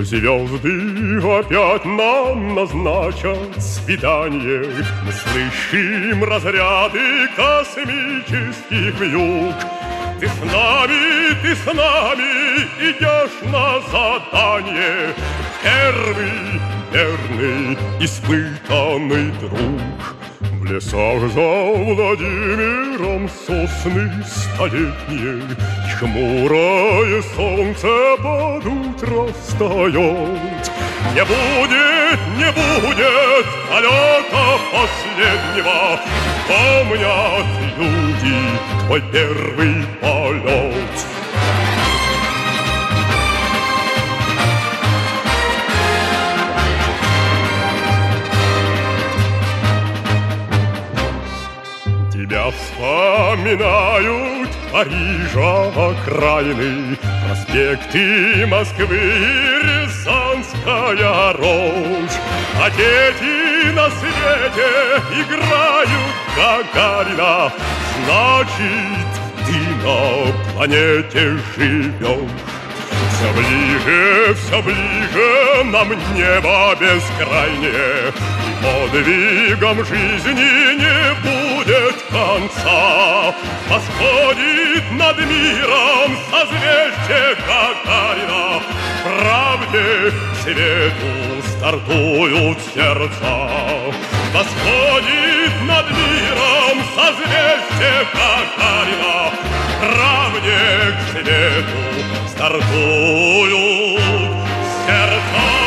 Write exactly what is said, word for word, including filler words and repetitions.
Звезды опять нам назначат свидание. Мы слышим разряды космических вьюг. Ты с нами, ты с нами идешь на задание. Первый, верный, испытанный друг. В лесах за Владимиром сосны столетние, хмурое солнце под утро встает. Не будет, не будет полета последнего. Помнят люди твой первый полет. Тебя вспоминают Парижа окраины, проспекты Москвы и Рязанская рощь. А дети на свете играют Гагарина, значит, ты на планете живешь. Все ближе, все ближе нам небо бескрайнее, и подвигом жизни не будет конца. Восходит над миром созвездие Гагарина, правде свету стартуют сердца. Восходит над миром созвездие Гагарина, правде к свету стартуют сердца.